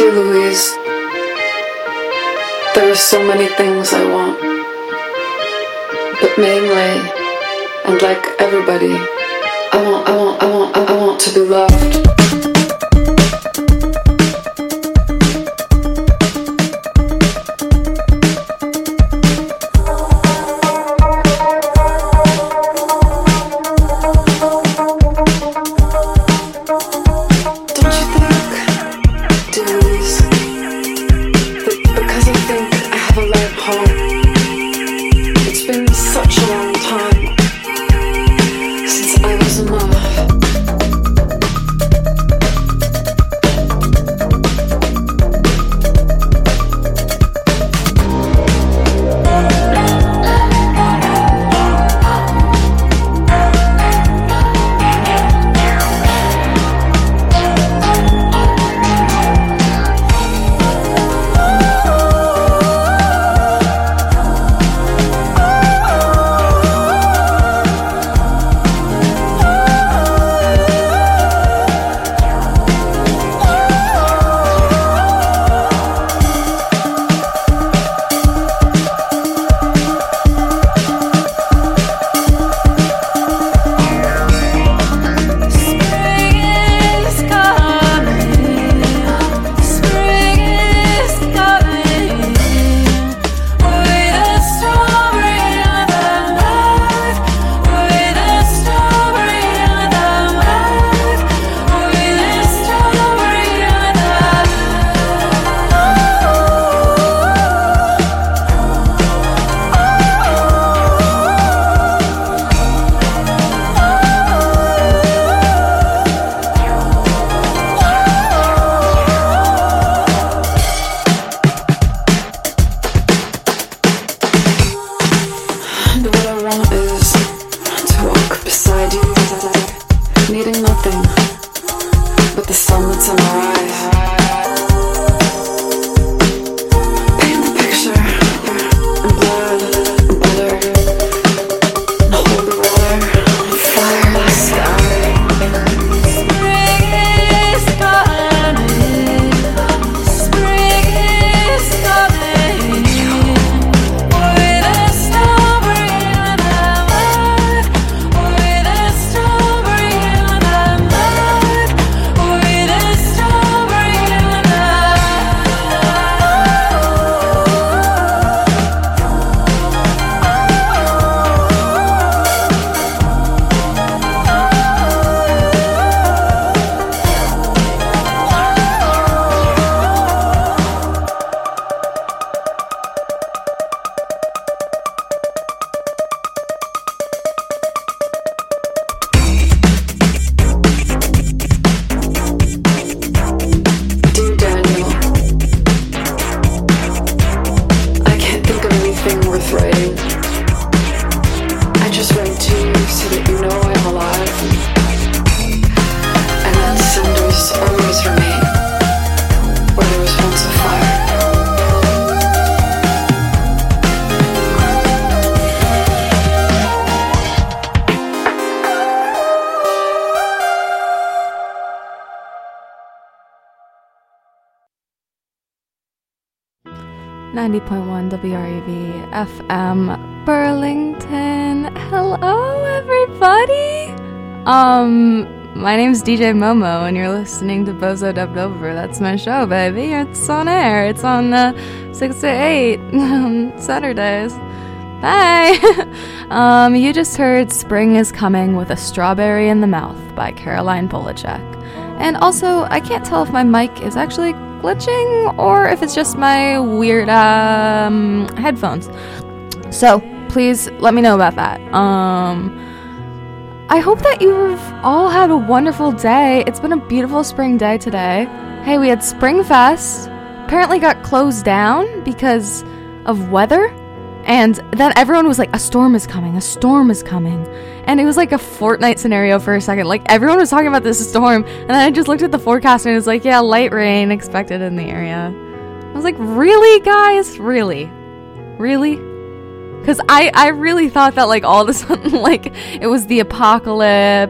Dear Louise, there are so many things I want, but mainly, and like everybody, I want to be loved. WREV FM Burlington. Hello everybody. My name's DJ Momo and you're listening to Bozo Dubbed Over. That's my show, baby. It's on air. It's on 6 to 8 Saturdays. Bye. You just heard Spring is Coming with a Strawberry in the Mouth by Caroline Polachek. And also, I can't tell if my mic is actually glitching or if it's just my weird headphones. So please let me know about that. I hope that you've all had a wonderful day. It's been a beautiful spring day today. Hey, we had Spring Fest. Apparently got closed down because of weather. And then everyone was like, a storm is coming. And it was like a Fortnite scenario for a second. Like, everyone was talking about this storm. And then I just looked at the forecast and it was like, yeah, light rain expected in the area. I was like, really, guys? Really? Because I really thought that, like, all of a sudden, like, it was the apocalypse